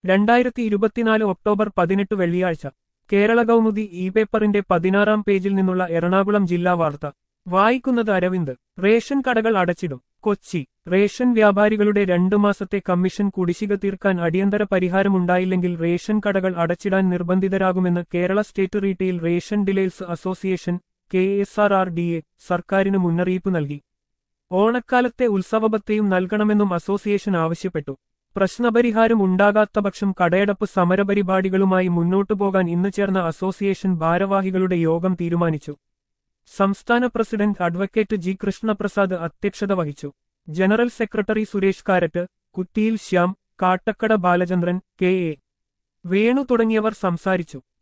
2024 October 18 വെള്ളിയാഴ്ച Kerala Kaumudi E പേപ്പറിന്റെ 16-ാം പേജിൽ നിന്നുള്ള എറണാകുളം ജില്ലാ വാർത്ത വായിക്കുന്നത് അരവിന്ദ്. റേഷൻ കടകൾ അടച്ചിടും. കൊച്ചി. റേഷൻ വ്യാപാരികളുടെ 2 മാസത്തെ കമ്മീഷൻ കുടിശ്ശിക തീർക്കാൻ അടിയന്തര പരിഹാരമുണ്ടായില്ലെങ്കിൽ റേഷൻ കടകൾ അടച്ചിടാൻ നിർബന്ധിതരാകുമെന്ന് Kerala state retail ration dealers association KSRRDA സർക്കാരിന് മുന്നറിയിപ്പ് നൽകി. ഓണക്കാലത്തെ ഉത്സവബത്തയും നൽകണമെന്നും അസോസിയേഷൻ ആവശ്യപ്പെട്ടു. പ്രശ്നപരിഹാരം ഉണ്ടാകാത്തപക്ഷം കടയടപ്പ് സമരപരിപാടികളുമായി മുന്നോട്ടു പോകാൻ ഇന്ന് ചേർന്ന അസോസിയേഷൻ ഭാരവാഹികളുടെ യോഗം തീരുമാനിച്ചു. സംസ്ഥാന പ്രസിഡന്റ് അഡ്വക്കേറ്റ് ജി കൃഷ്ണപ്രസാദ് അധ്യക്ഷത വഹിച്ചു. ജനറൽ സെക്രട്ടറി സുരേഷ് കാരറ്റ്, കുറ്റിയിൽ ശ്യാം, കാട്ടക്കട ബാലചന്ദ്രൻ, KA വേണു തുടങ്ങിയവർ സംസാരിച്ചു.